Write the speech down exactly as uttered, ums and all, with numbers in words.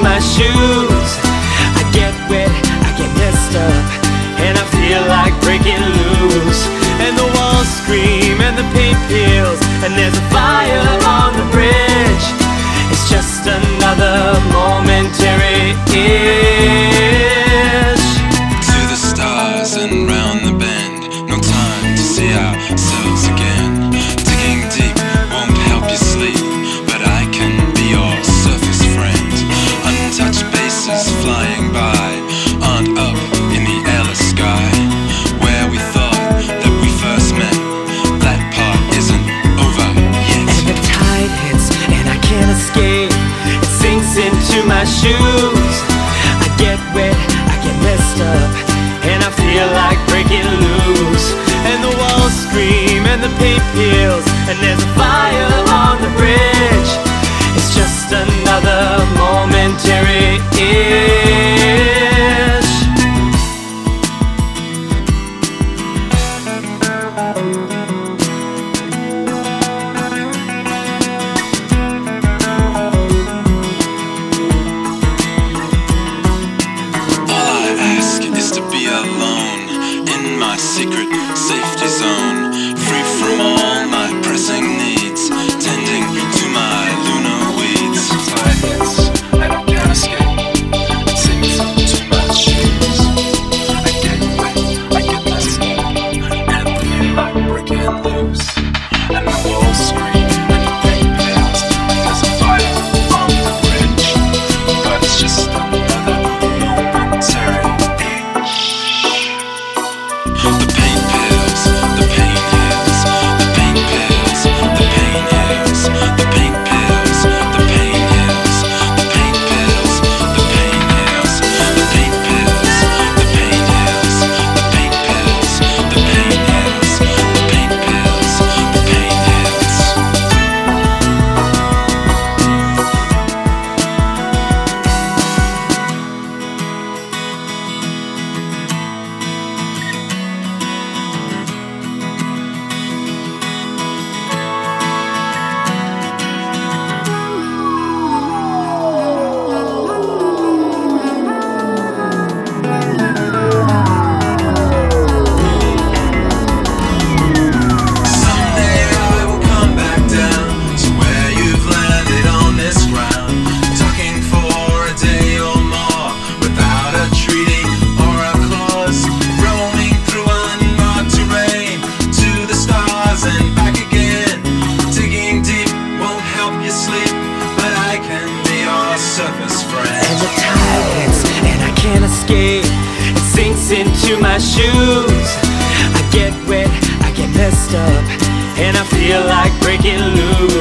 my shoes. I get wet, I get messed up, and I feel like breaking loose. And the walls scream and the paint peels, and there's a fire on the bridge. It's just another momentary itch. To the stars and round the bend, no time to see ourselves again. Digging deep won't help you sleep, but I can be your surface friend. Untouched bases flying by aren't up in the airless sky. Where we thought that we first met, that part isn't over yet. And the tide hits and I can't escape. It sinks into my shoes. I get wet, I get messed up, and I feel like breaking loose. And the walls scream and the paint peels, and there's a fire on the bridge. It's just another momentary itch. All I ask is to be alone in my secret safety zone, free from all my pressing needs, tending to my lunar weeds. Tide hits and I can't escape. It sinks into my shoes. I get wet, I get messed up, and I feel like breaking loose. And the walls scream and the paint peels. There's a fire on the bridge, but it's just another momentary itch. The paint peels, the pain heals. The paint peels, the pain heals. The paint peels, the pain heals. The paint peels, the pain heals. The paint peels, the pain heals. The paint peels, the pain heals. The paint peels, the pain heals. Someday I will come back down to where you've landed on this ground, talking for a day or more without a treaty or a clause, roaming through unmarked terrain to the stars and back again. Digging deep won't help you sleep, but I can be your surface friend. And the tide hits and I can't escape. It sinks into my shoes. I get wet, I get messed up, and I feel like breaking loose.